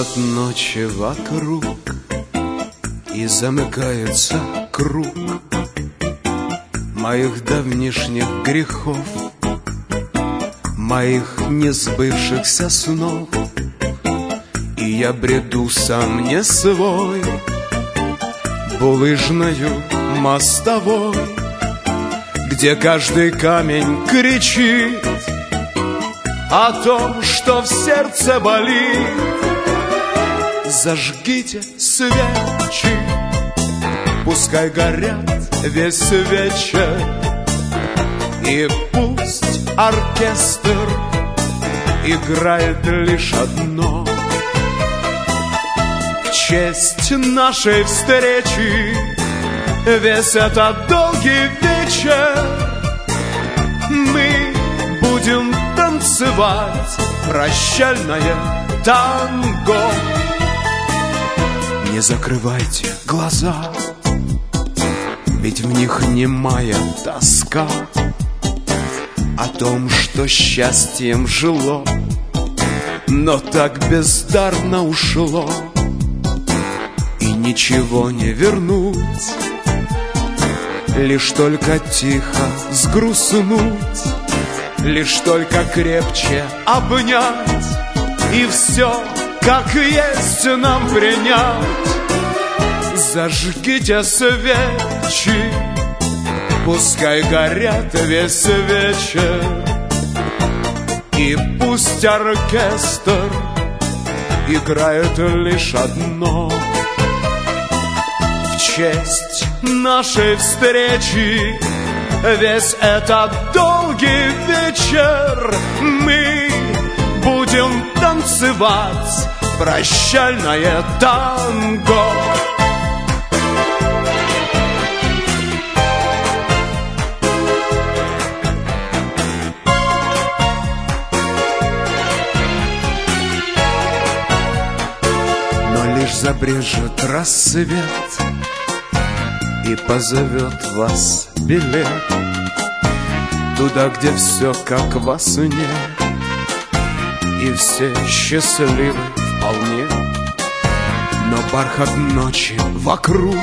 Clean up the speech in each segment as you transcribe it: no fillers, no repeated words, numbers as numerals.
бархат ночи вокруг, и замыкается круг моих давнишних грехов, моих несбывшихся снов. И я бреду сам не свой булыжною мостовой, где каждый камень кричит о том, что в сердце болит. Зажгите свечи, пускай горят весь вечер, и пусть оркестр играет лишь одно. В честь нашей встречи весь этот долгий вечер мы будем танцевать прощальное танго. Не закрывайте глаза, ведь в них немая тоска о том, что счастьем жило, но так бездарно ушло, и ничего не вернуть, лишь только тихо сгрустнуть, лишь только крепче обнять и все как есть нам принять. Зажгите свечи, пускай горят весь вечер, и пусть оркестр играет лишь одно. В честь нашей встречи весь этот долгий вечер мы будем танцевать прощальное танго. Но лишь забрежет рассвет и позовет вас билет туда, где все как во сне, и все счастливы вполне. Но бархат ночи вокруг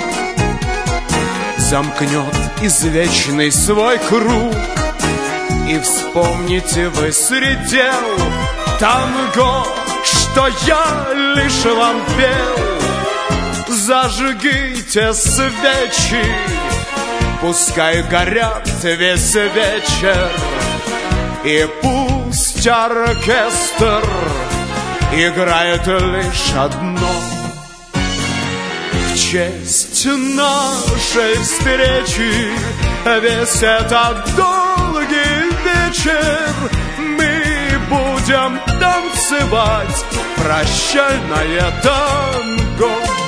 замкнет извечный свой круг, и вспомните вы среди танго, что я лишь вам пел. Зажгите свечи, пускай горят весь вечер, и пусть оркестр играет лишь одно. В честь нашей встречи весь этот долгий вечер мы будем танцевать прощальное танго.